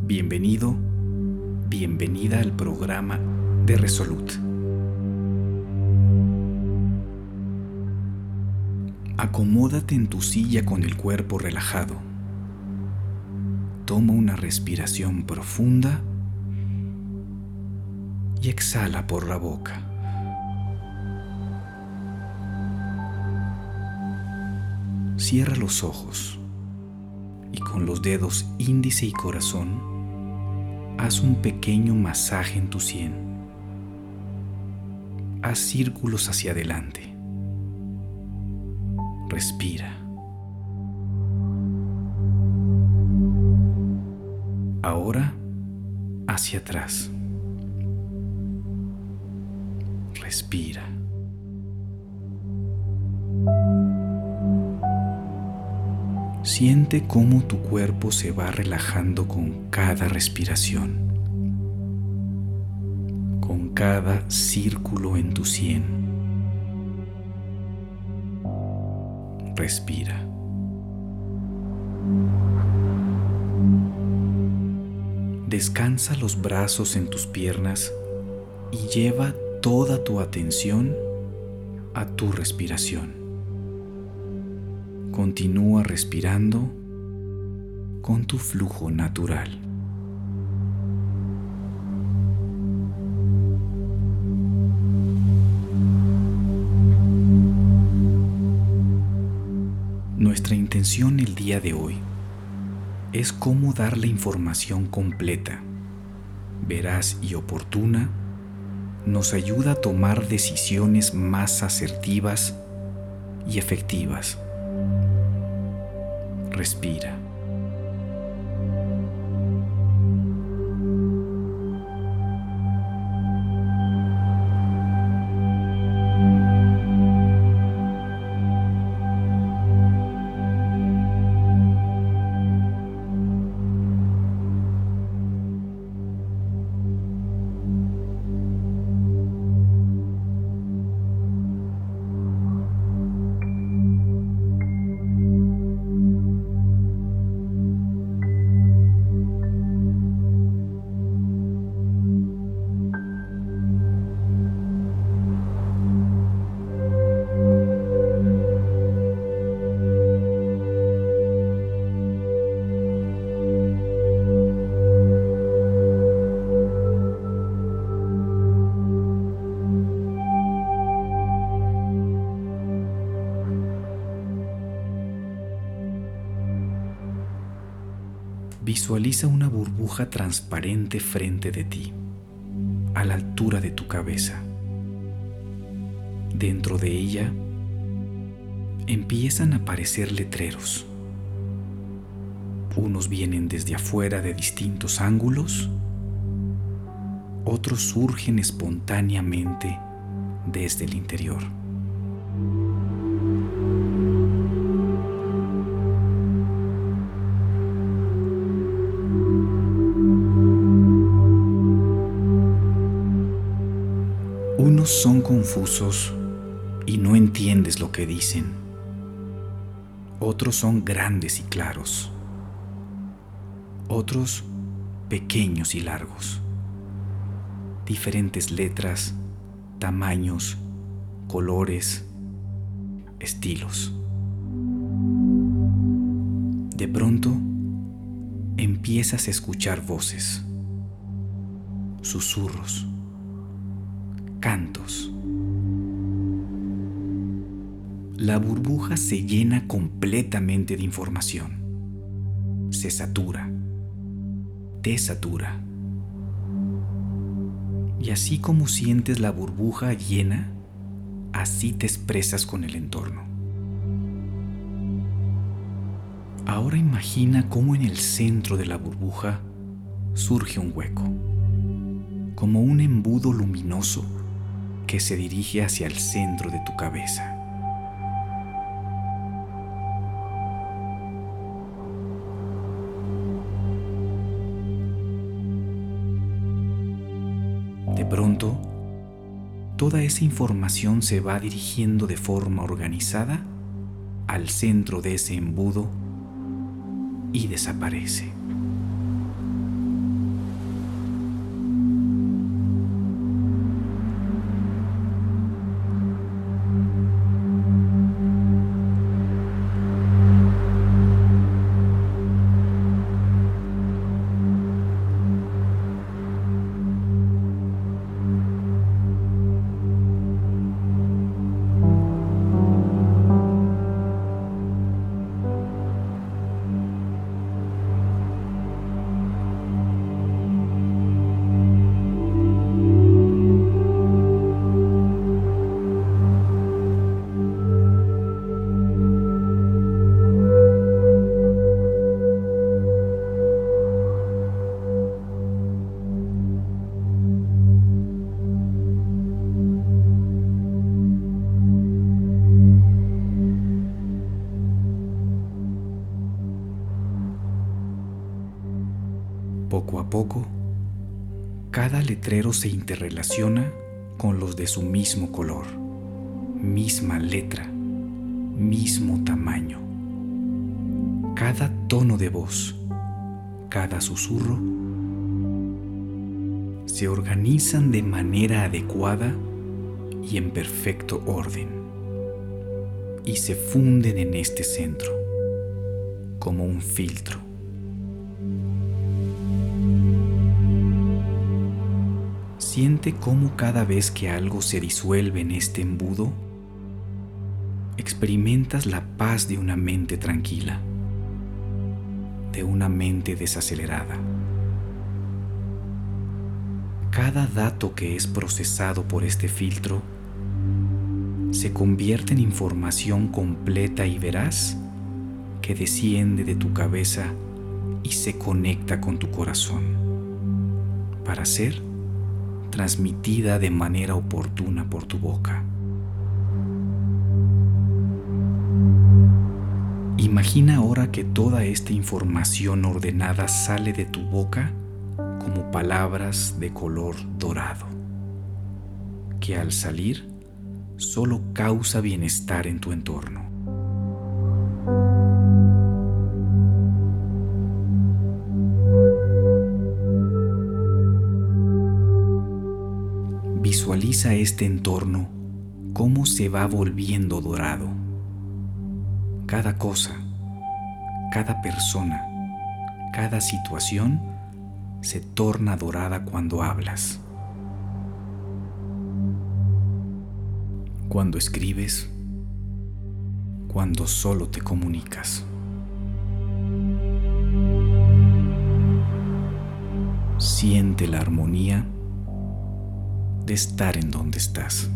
Bienvenido, bienvenida al programa de Resolute. Acomódate en tu silla con el cuerpo relajado. Toma una respiración profunda y exhala por la boca. Cierra los ojos y con los dedos índice y corazón haz un pequeño masaje en tu sien. Haz círculos hacia adelante. Respira. Ahora hacia atrás. Respira. Siente cómo tu cuerpo se va relajando con cada respiración, con cada círculo en tu sien. Respira. Descansa los brazos en tus piernas y lleva toda tu atención a tu respiración. Continúa respirando con tu flujo natural. Nuestra intención el día de hoy es cómo dar la información completa, veraz y oportuna. Nos ayuda a tomar decisiones más asertivas y efectivas. Respira. Visualiza una burbuja transparente frente de ti, a la altura de tu cabeza. Dentro de ella empiezan a aparecer letreros. Unos vienen desde afuera de distintos ángulos, otros surgen espontáneamente desde el interior. Unos son confusos y no entiendes lo que dicen. Otros son grandes y claros. Otros pequeños y largos. Diferentes letras, tamaños, colores, estilos. De pronto, empiezas a escuchar voces, susurros, cantos. La burbuja se llena completamente de información. Se satura, te satura. Y así como sientes la burbuja llena, así te expresas con el entorno. Ahora imagina cómo en el centro de la burbuja surge un hueco, como un embudo luminoso que se dirige hacia el centro de tu cabeza. De pronto, toda esa información se va dirigiendo de forma organizada al centro de ese embudo y desaparece. Poco a poco, cada letrero se interrelaciona con los de su mismo color, misma letra, mismo tamaño. Cada tono de voz, cada susurro, se organizan de manera adecuada y en perfecto orden, y se funden en este centro, como un filtro. Siente cómo cada vez que algo se disuelve en este embudo, experimentas la paz de una mente tranquila, de una mente desacelerada. Cada dato que es procesado por este filtro se convierte en información completa y veraz que desciende de tu cabeza y se conecta con tu corazón para ser transmitida de manera oportuna por tu boca. Imagina ahora que toda esta información ordenada sale de tu boca como palabras de color dorado, que al salir solo causa bienestar en tu entorno. Visualiza este entorno cómo se va volviendo dorado. Cada cosa, cada persona, cada situación se torna dorada cuando hablas. Cuando escribes, cuando solo te comunicas. Siente la armonía de estar en donde estás.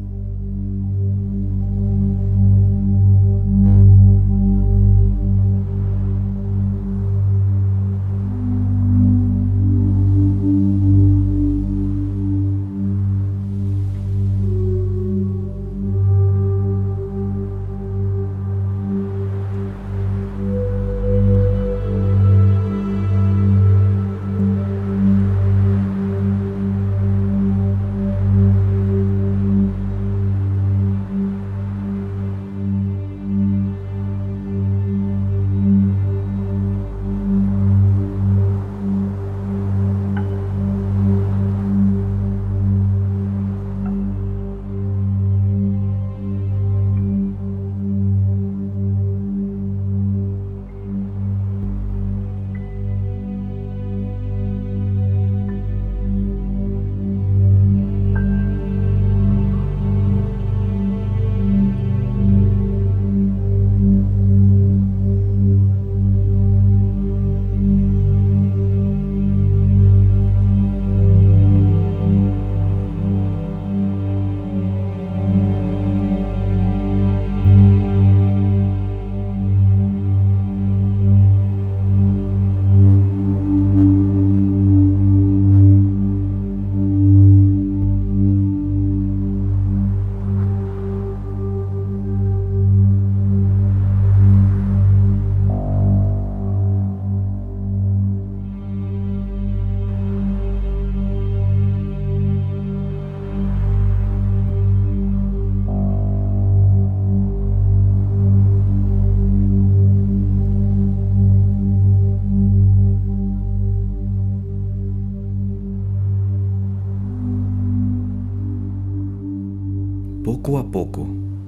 Poco a poco,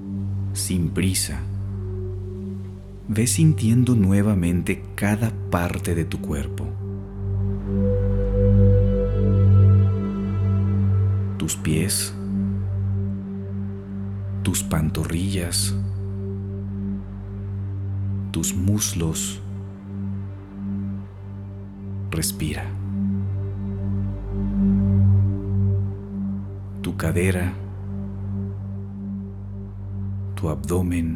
sin prisa, ve sintiendo nuevamente cada parte de tu cuerpo. Tus pies, tus pantorrillas, tus muslos. Respira. Tu cadera, tu abdomen,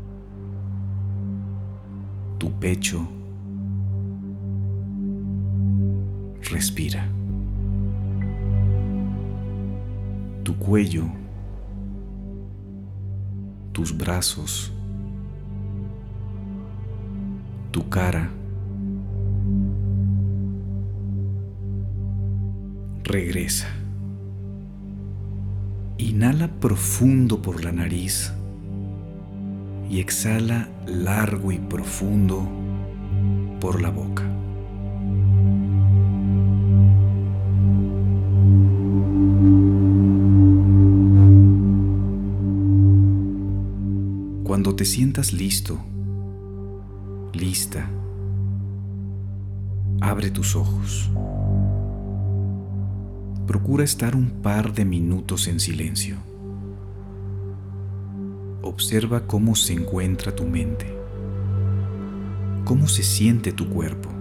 tu pecho. Respira. Tu cuello, tus brazos, tu cara, regresa. Inhala profundo por la nariz y exhala largo y profundo por la boca. Cuando te sientas listo, lista, abre tus ojos. Procura estar un par de minutos en silencio. Observa cómo se encuentra tu mente, cómo se siente tu cuerpo.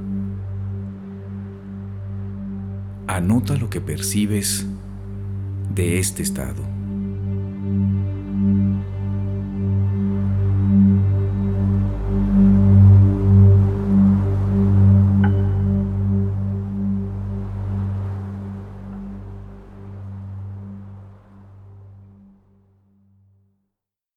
Anota lo que percibes de este estado.